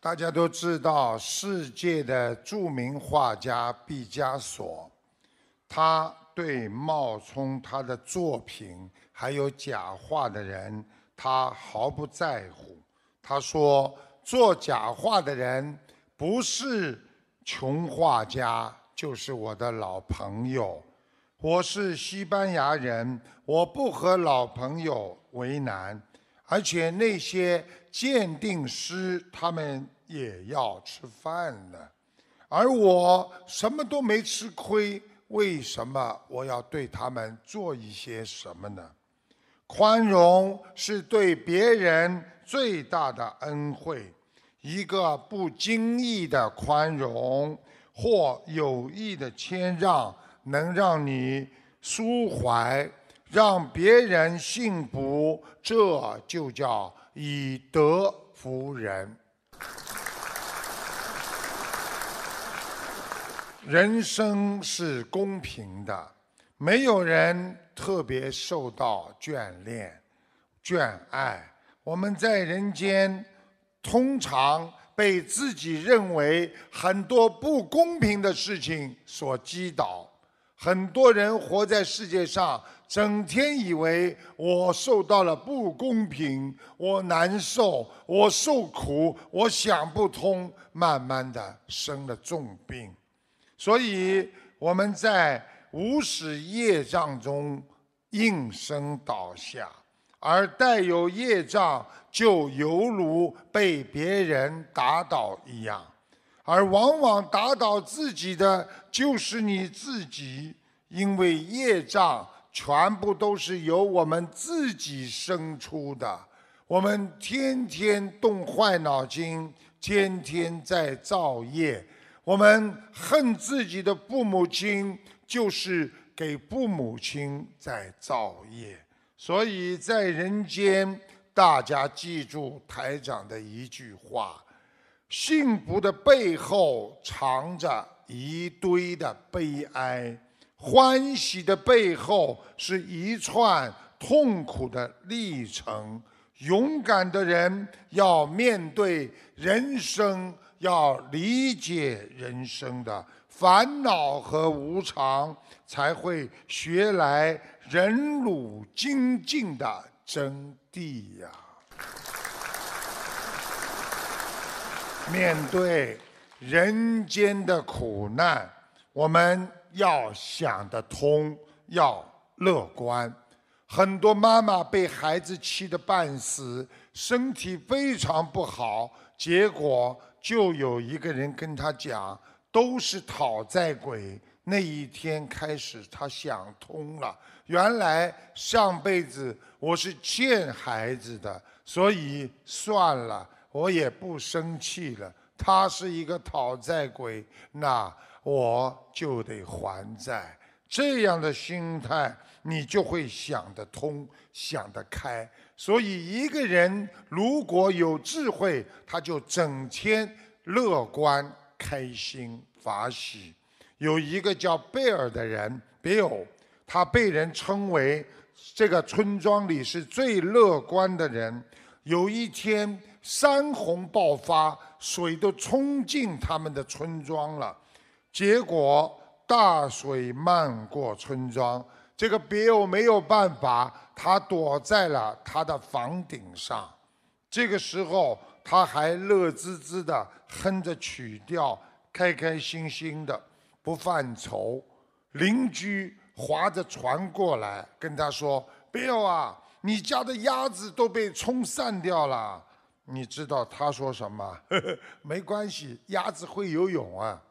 大家都知道，世界的著名画家毕加索，他对冒充他的作品还有假画的人，他毫不在乎。他说，做假画的人不是穷画家，就是我的老朋友。我是西班牙人，我不和老朋友为难。而且那些鉴定师他们也要吃饭呢，而我什么都没吃亏，为什么我要对他们做一些什么呢？宽容是对别人最大的恩惠，一个不经意的宽容或有意的谦让，能让你舒怀，让别人幸福，这就叫以德服人。人生是公平的，没有人特别受到眷恋、眷爱。我们在人间通常被自己认为很多不公平的事情所击倒。很多人活在世界上，整天以为我受到了不公平，我难受，我受苦，我想不通，慢慢的生了重病。所以我们在无始业障中应声倒下，而带有业障就犹如被别人打倒一样。而往往打倒自己的就是你自己，因为业障全部都是由我们自己生出的。我们天天动坏脑筋，天天在造业。我们恨自己的父母亲，就是给父母亲在造业。所以在人间，大家记住台长的一句话：幸福的背后藏着一堆的悲哀，欢喜的背后是一串痛苦的历程。勇敢的人要面对人生，要理解人生的烦恼和无常，才会学来忍辱精进的真谛呀。面对人间的苦难，我们要想得通，要乐观。很多妈妈被孩子气得半死，身体非常不好，结果就有一个人跟她讲，都是讨债鬼。那一天开始，她想通了，原来上辈子我是欠孩子的，所以算了，我也不生气了。他是一个讨债鬼，那我就得还债。这样的心态，你就会想得通，想得开。所以一个人如果有智慧，他就整天乐观、开心、法喜。有一个叫贝尔的人，贝尔，他被人称为这个村庄里是最乐观的人。有一天，山洪爆发，水都冲进他们的村庄了，结果大水漫过村庄。这个别友没有办法，他躲在了他的房顶上。这个时候，他还乐滋滋的哼着曲调，开开心心的，不犯愁。邻居划着船过来，跟他说：“别友啊，你家的鸭子都被冲散掉了。”你知道他说什么？呵呵，没关系，鸭子会游泳啊。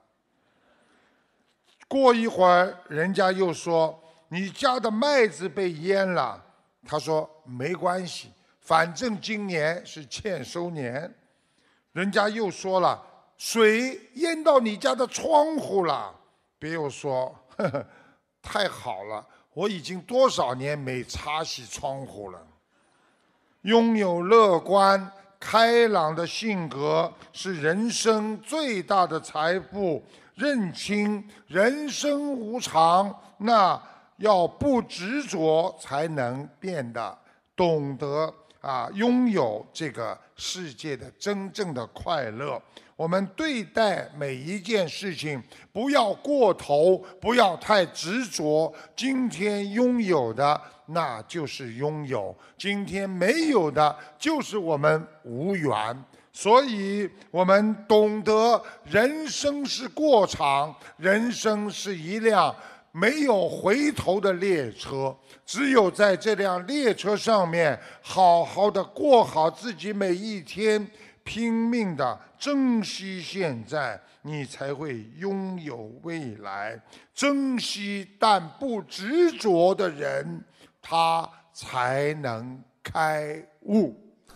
过一会儿，人家又说你家的麦子被淹了。他说没关系，反正今年是欠收年。人家又说了，水淹到你家的窗户了。别又说，呵呵，太好了，我已经多少年没擦洗窗户了。拥有乐观开朗的性格是人生最大的财富。认清人生无常，那要不执着才能变得懂得拥有这个世界的真正的快乐。我们对待每一件事情，不要过头，不要太执着。今天拥有的，那就是拥有；今天没有的，就是我们无缘。所以，我们懂得人生是过场，人生是一辆没有回头的列车。只有在这辆列车上面，好好的过好自己每一天。拼命的珍惜现在，你才会拥有未来。珍惜但不执着的人，他才能开悟。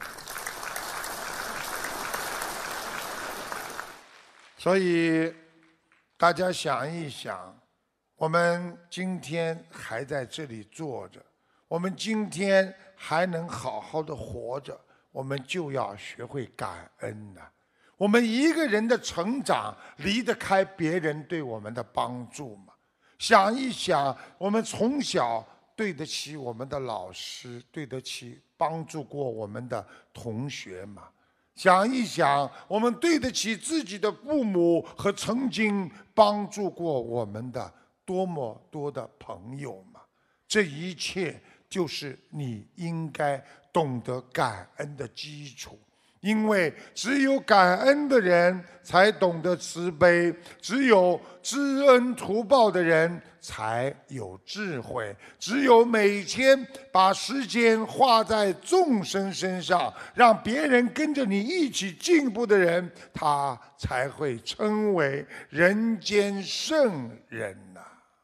所以，大家想一想，我们今天还在这里坐着，我们今天还能好好的活着。我们就要学会感恩的。我们一个人的成长离得开别人对我们的帮助吗？想一想，我们从小对得起我们的老师，对得起帮助过我们的同学吗？想一想，我们对得起自己的父母和曾经帮助过我们的多么多的朋友吗？这一切就是你应该懂得感恩的基础，因为只有感恩的人才懂得慈悲，只有知恩图报的人才有智慧，只有每天把时间花在众生身上，让别人跟着你一起进步的人，他才会称为人间圣人呐。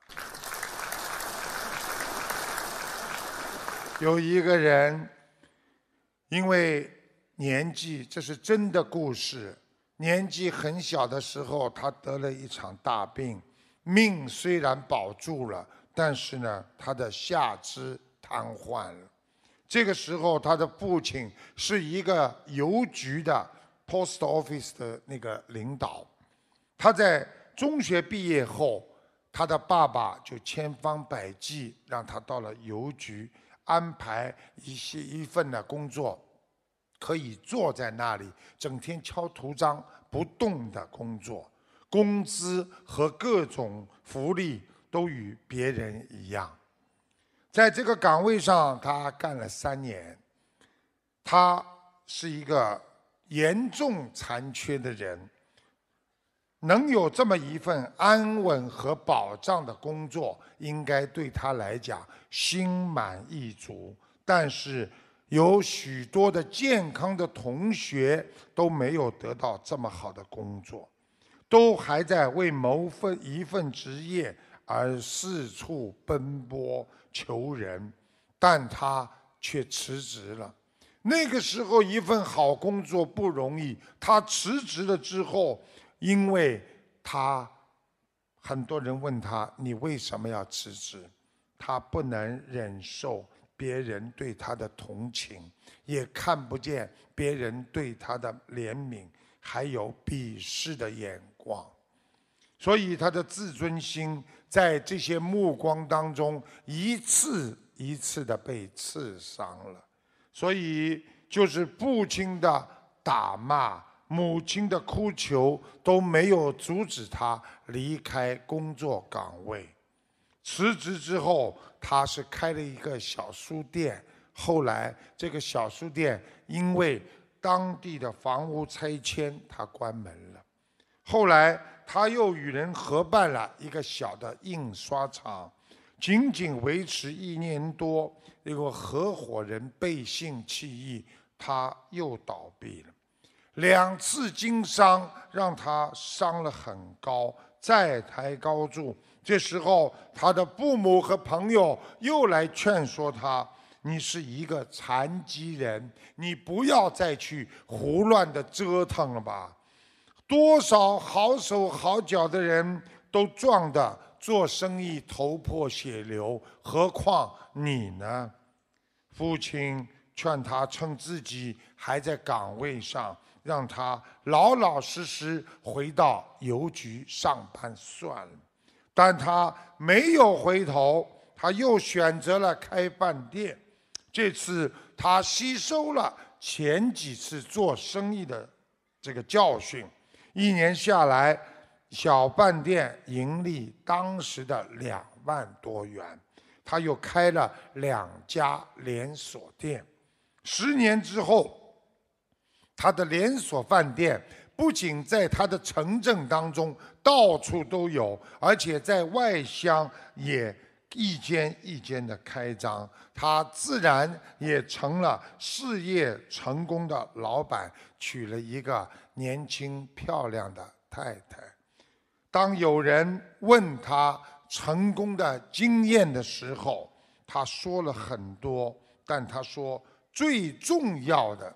有一个人因为年纪，这是真的故事，年纪很小的时候，他得了一场大病，命虽然保住了，但是呢，他的下肢瘫痪了。这个时候，他的父亲是一个邮局的 post office 的那个领导。他在中学毕业后，他的爸爸就千方百计让他到了邮局，安排一份的工作，可以坐在那里整天敲图章不动的工作，工资和各种福利都与别人一样。在这个岗位上，他干了3年。他是一个严重残缺的人，能有这么一份安稳和保障的工作，应该对他来讲心满意足。但是有许多的健康的同学都没有得到这么好的工作，都还在为谋一份职业而四处奔波求人，但他却辞职了。那个时候一份好工作不容易，他辞职了之后，因为很多人问他，你为什么要辞职？他不能忍受别人对他的同情，也看不见别人对他的怜悯，还有鄙视的眼光。所以他的自尊心在这些目光当中一次一次的被刺伤了。所以就是父亲的打骂，母亲的哭求，都没有阻止他离开工作岗位。辞职之后，他是开了一个小书店，后来这个小书店因为当地的房屋拆迁，他关门了。后来他又与人合办了一个小的印刷厂，仅仅维持1年多，一个合伙人背信弃义，他又倒闭了。2次经商让他伤了很高，债台高筑。这时候他的父母和朋友又来劝说他，你是一个残疾人，你不要再去胡乱的折腾了吧。多少好手好脚的人都撞得做生意头破血流，何况你呢？父亲劝他趁自己还在岗位上，让他老老实实回到邮局上班算了。但他没有回头，他又选择了开饭店。 这次他吸收了前几次做生意的这个教训，1年下来，小饭店盈利当时的2万多元。他又开了2家连锁店。10年之后，他的连锁饭店不仅在他的城镇当中到处都有，而且在外乡也一间一间的开张。他自然也成了事业成功的老板，娶了一个年轻漂亮的太太。当有人问他成功的经验的时候，他说了很多，但他说最重要的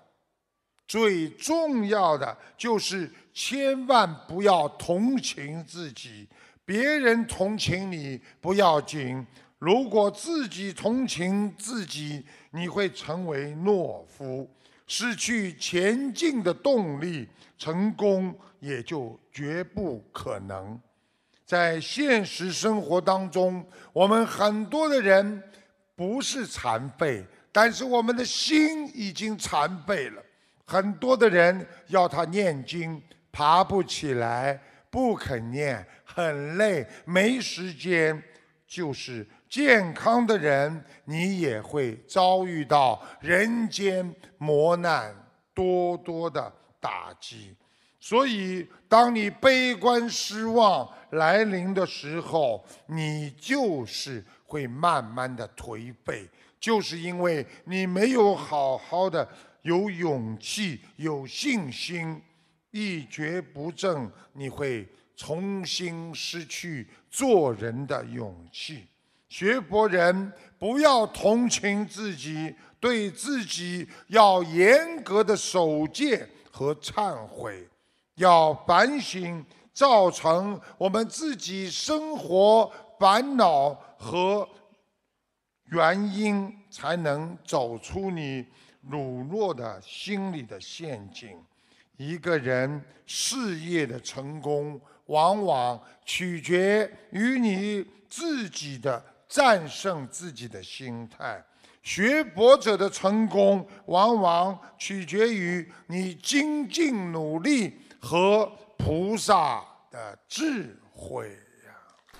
就是千万不要同情自己。别人同情你不要紧，如果自己同情自己，你会成为懦夫，失去前进的动力，成功也就绝不可能。在现实生活当中，我们很多的人不是残废，但是我们的心已经残废了。很多的人要他念经，爬不起来，不肯念，很累，没时间。就是健康的人，你也会遭遇到人间磨难，多多的打击。所以当你悲观失望来临的时候，你就是会慢慢的颓废，就是因为你没有好好的有勇气有信心，一蹶不振，你会重新失去做人的勇气。学佛人不要同情自己，对自己要严格的守戒和忏悔，要反省造成我们自己生活烦恼和原因，才能走出你辱弱的心理的陷阱。一个人事业的成功，往往取决于你自己的战胜自己的心态。学佛者的成功，往往取决于你精进努力和菩萨的智慧呀。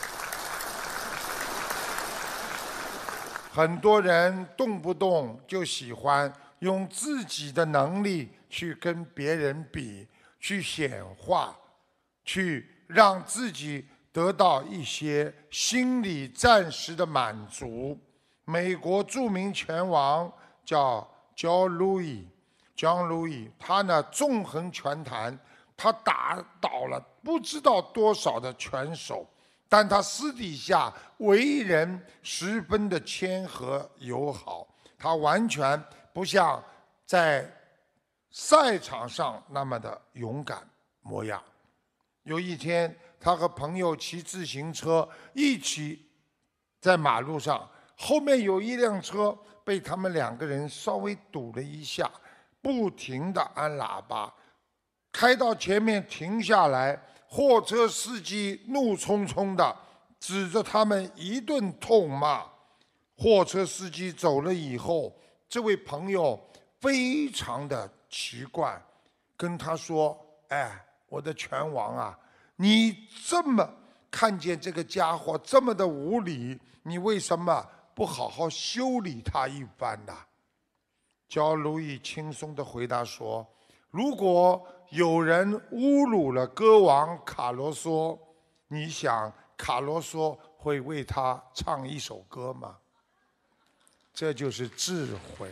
很多人动不动就喜欢用自己的能力去跟别人比，去显化，去让自己得到一些心理暂时的满足。美国著名拳王叫 John Louis， 他呢纵横拳坛，他打倒了不知道多少的拳手，但他私底下为人十分的谦和友好，他完全不像在赛场上那么的勇敢模样。有一天，他和朋友骑自行车一起在马路上，后面有一辆车被他们2个人稍微堵了一下，不停地按喇叭，开到前面停下来，货车司机怒冲冲地指着他们一顿痛骂。货车司机走了以后，这位朋友非常的奇怪，跟他说：“哎，我的拳王啊，你这么看见这个家伙这么的无理，你为什么不好好修理他一番呢？”焦如意轻松地回答说：“如果有人侮辱了歌王卡罗索，你想卡罗索会为他唱一首歌吗？”这就是智慧。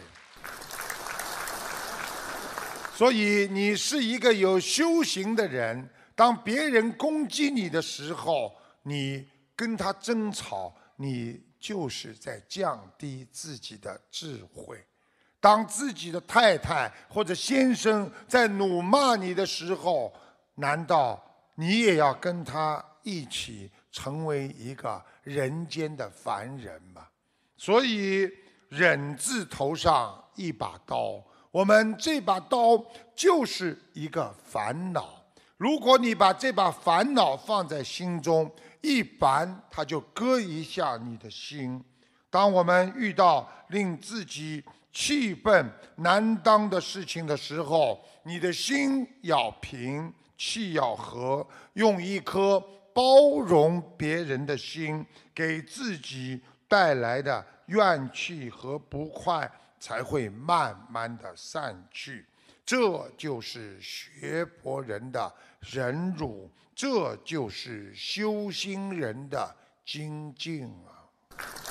所以你是一个有修行的人，当别人攻击你的时候，你跟他争吵，你就是在降低自己的智慧。当自己的太太或者先生在怒骂你的时候，难道你也要跟他一起成为一个人间的凡人吗？所以忍字头上一把刀，我们这把刀就是一个烦恼。如果你把这把烦恼放在心中，一烦它就割一下你的心。 当我们遇到令自己气愤难当的事情的时候，你的心要平，气要和，用一颗包容别人的心，给自己带来的怨气和不快才会慢慢的散去。这就是学佛人的忍辱，这就是修心人的精进啊！